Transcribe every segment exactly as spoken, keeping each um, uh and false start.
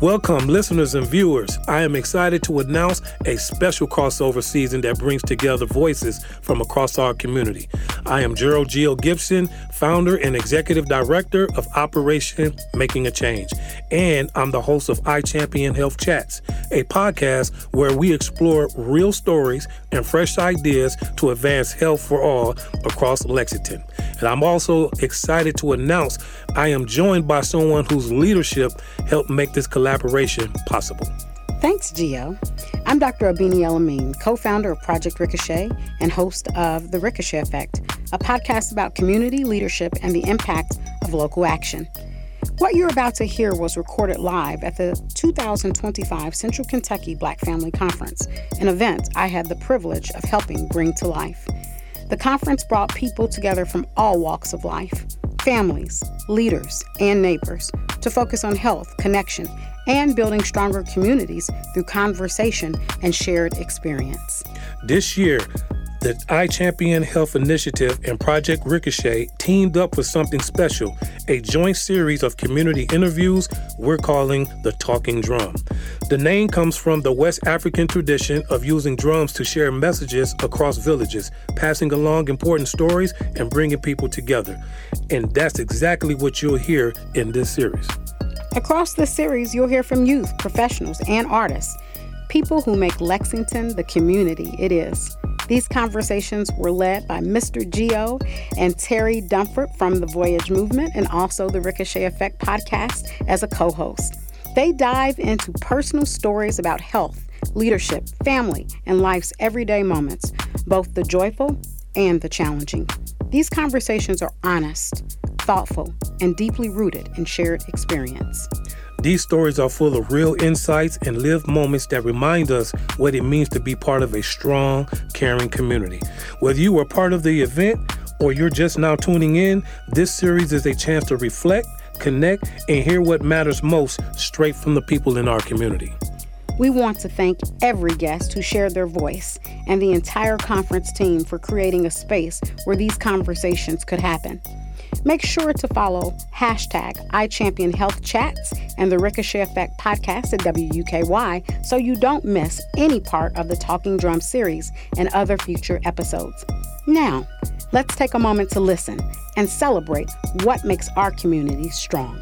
Welcome, listeners and viewers. I am excited to announce a special crossover season that brings together voices from across our community. I am Gerald Gio Gibson, founder and executive director of Operation Making a Change, and I'm the host of I Champion Health Chats, a podcast where we explore real stories and fresh ideas to advance health for all across Lexington. And I'm also excited to announce I am joined by someone whose leadership helped make this collaboration possible. Thanks, Gio. I'm Doctor Abini Elamine, co-founder of Project Ricochet and host of The Ricochet Effect, a podcast about community leadership and the impact of local action. What you're about to hear was recorded live at the two thousand twenty-five Central Kentucky Black Family Conference, an event I had the privilege of helping bring to life. The conference brought people together from all walks of life, families, leaders, and neighbors, to focus on health, connection, and building stronger communities through conversation and shared experience. This year, the I Champion Health Initiative and Project Ricochet teamed up with something special, a joint series of community interviews we're calling the Talking Drum. The name comes from the West African tradition of using drums to share messages across villages, passing along important stories and bringing people together. And that's exactly what you'll hear in this series. Across this series, you'll hear from youth, professionals, and artists, people who make Lexington the community it is. These conversations were led by Mister Gio and Terry Dunford from the Voyage Movement and also the Ricochet Effect podcast as a co-host. They dive into personal stories about health, leadership, family, and life's everyday moments, both the joyful and the challenging. These conversations are honest, thoughtful, and deeply rooted in shared experience. These stories are full of real insights and lived moments that remind us what it means to be part of a strong, caring community. Whether you were part of the event or you're just now tuning in, this series is a chance to reflect, connect, and hear what matters most straight from the people in our community. We want to thank every guest who shared their voice and the entire conference team for creating a space where these conversations could happen. Make sure to follow hashtag I Champion Health Chats and the Ricochet Effect podcast at W U K Y so you don't miss any part of the Talking Drum series and other future episodes. Now, let's take a moment to listen and celebrate what makes our community strong.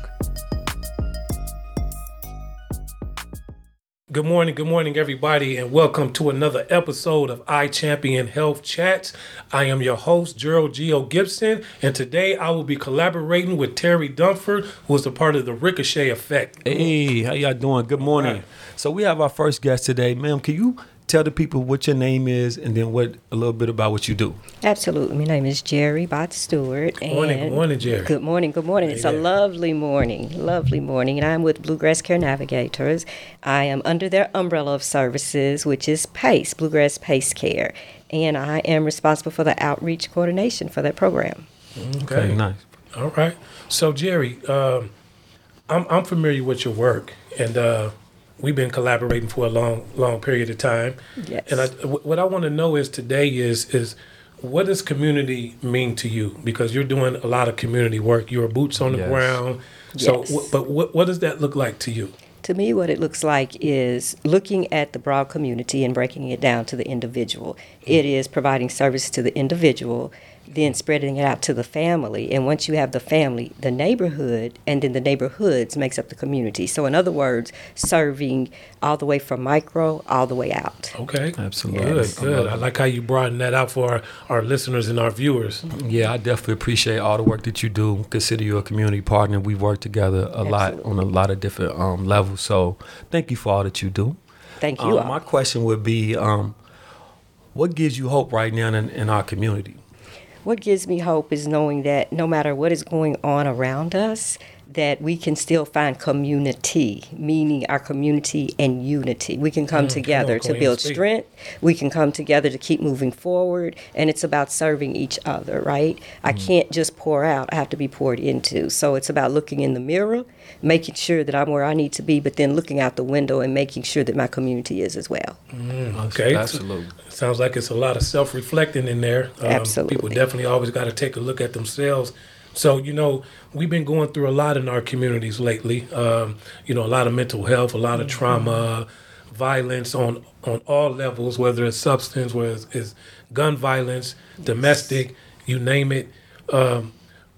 Good morning, good morning, everybody, and welcome to another episode of I Champion Health Chats. I am your host, Gerald Gio Gibson, and today I will be collaborating with Terry Dunford, who is a part of the Ricochet Effect. Hey, how y'all doing? Good morning. Right. So we have our first guest today. Ma'am, can you tell the people what your name is and then what a little bit about what you do? Absolutely. My name is Jerry Bott Stewart. Good morning, good morning, Jerry. Good morning, good morning. It's a lovely morning, lovely morning. And I'm with Bluegrass Care Navigators. I am under their umbrella of services, which is PACE, Bluegrass PACE Care. And I am responsible for the outreach coordination for that program. Okay, okay nice. All right. So, Jerry, um, I'm, I'm familiar with your work, and uh, we've been collaborating for a long, long period of time. Yes. And I, what I want to know is today is is what does community mean to you? Because you're doing a lot of community work. You're boots on the yes. ground. So, Yes. w- but what what does that look like to you? To me, what it looks like is looking at the broad community and breaking it down to the individual. It is providing service to the individual, then spreading it out to the family. And once you have the family, the neighborhood, and then the neighborhoods makes up the community. So in other words, serving all the way from micro all the way out. Okay. Absolutely. Good, Yes. good. I like how you broaden that out for our, our listeners and our viewers. Yeah, I definitely appreciate all the work that you do. Consider you a community partner. We've worked together a lot Absolutely. on a lot of different um, levels. So thank you for all that you do. Thank you Um, all. my question would be, um, what gives you hope right now in, in our community? What gives me hope is knowing that no matter what is going on around us, that we can still find community, meaning our community and unity. We can come Mm, together come on, to build Queen, speak. strength. We can come together to keep moving forward, and it's about serving each other, right? I can't just pour out. I have to be poured into. So it's about looking in the mirror, making sure that I'm where I need to be, but then looking out the window and making sure that my community is as well. Mm, okay. Absolutely. Sounds like it's a lot of self-reflecting in there. Um, Absolutely. People definitely always got to take a look at themselves So, you know, we've been going through a lot in our communities lately. Um, you know, a lot of mental health, a lot of trauma, violence on on all levels, whether it's substance, whether it's, it's gun violence, domestic, you name it. Um,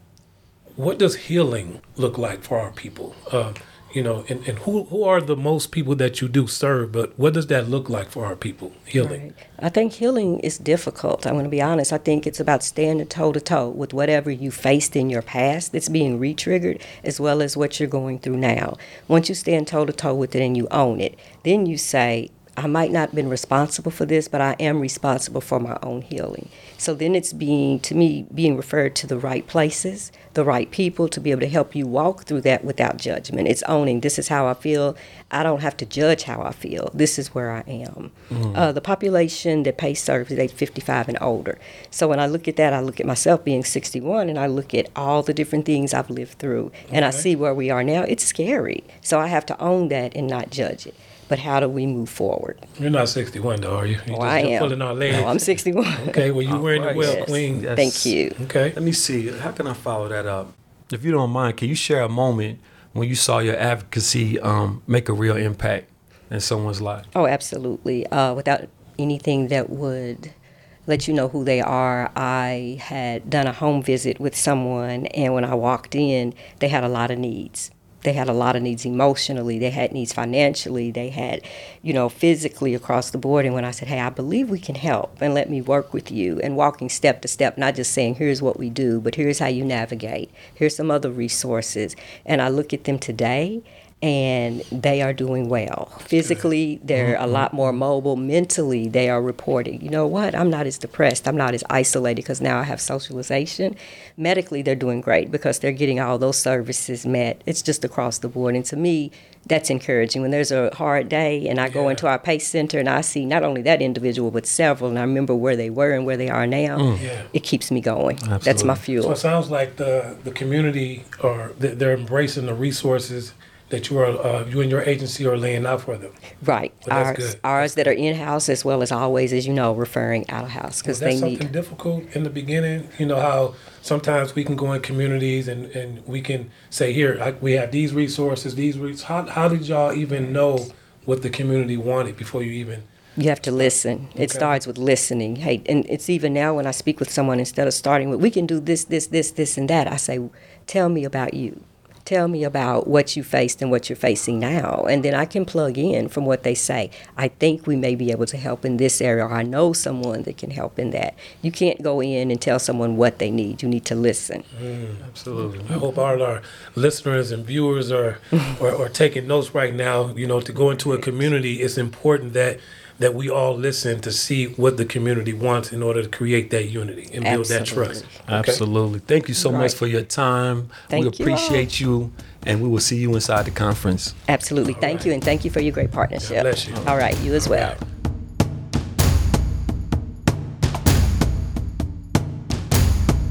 what does healing look like for our people? Uh, you know, and, and who who are the most people that you do serve, but what does that look like for our people, healing? Right. I think healing is difficult. I'm going to be honest. I think it's about standing toe-to-toe with whatever you faced in your past that's being re-triggered, as well as what you're going through now. Once you stand toe-to-toe with it and you own it, then you say, I might not have been responsible for this, but I am responsible for my own healing. So then it's being, to me, being referred to the right places, the right people to be able to help you walk through that without judgment. It's owning, this is how I feel. I don't have to judge how I feel. This is where I am. Mm. Uh, the population that pays service is age fifty-five and older. So when I look at that, I look at myself being sixty-one, and I look at all the different things I've lived through, and okay. I see where we are now. It's scary. So I have to own that and not judge it. But how do we move forward? You're not sixty-one, though, are you? You're oh, I am. Pulling our legs. No, I'm sixty-one. Okay, well, you're wearing right. it well, yes. Queen. Yes. Thank you. Okay. Let me see. How can I follow that up? If you don't mind, can you share a moment when you saw your advocacy um, make a real impact in someone's life? Oh, absolutely. Uh, without anything that would let you know who they are, I had done a home visit with someone, and when I walked in, they had a lot of needs. They had a lot of needs emotionally. They had needs financially. They had, you know, physically across the board. And when I said, hey, I believe we can help and let me work with you, and walking step to step, not just saying, here's what we do, but here's how you navigate. Here's some other resources. And I look at them today, and they are doing well. Physically, they're a lot more mobile. Mentally, they are reporting, you know what, I'm not as depressed. I'm not as isolated because now I have socialization. Medically, they're doing great because they're getting all those services met. It's just across the board. And to me, that's encouraging. When there's a hard day and I go yeah. into our PACE center and I see not only that individual, but several, and I remember where they were and where they are now, mm. yeah. it keeps me going. Absolutely. That's my fuel. So it sounds like the, the community, or they're embracing the resources that you are, uh, you and your agency are laying out for them. Right. Well, ours, good. ours that are in-house, as well as always, as you know, referring out-of-house, because well, they that's need. Something difficult in the beginning. You know how sometimes we can go in communities and, and we can say, here, I, we have these resources, these resources. How, how did y'all even know what the community wanted before you even? You have to listen. Okay. It starts with listening. Hey, and it's even now when I speak with someone, instead of starting with, we can do this, this, this, this, and that, I say, tell me about you. Tell me about what you faced and what you're facing now. And then I can plug in from what they say. I think we may be able to help in this area, or I know someone that can help in that. You can't go in and tell someone what they need. You need to listen. Mm, absolutely. I hope all our listeners and viewers are, are, are taking notes right now. You know, to go into a community, it's important that that we all listen to see what the community wants in order to create that unity and build Absolutely. that trust. Okay? Absolutely. Thank you so right. much for your time. Thank we appreciate you, you, and we will see you inside the conference. Absolutely. All thank right. you, and thank you for your great partnership. God bless you. All right, you as well. Right.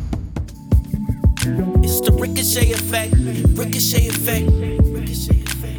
It's the Ricochet Effect. Ricochet Effect. Ricochet Effect.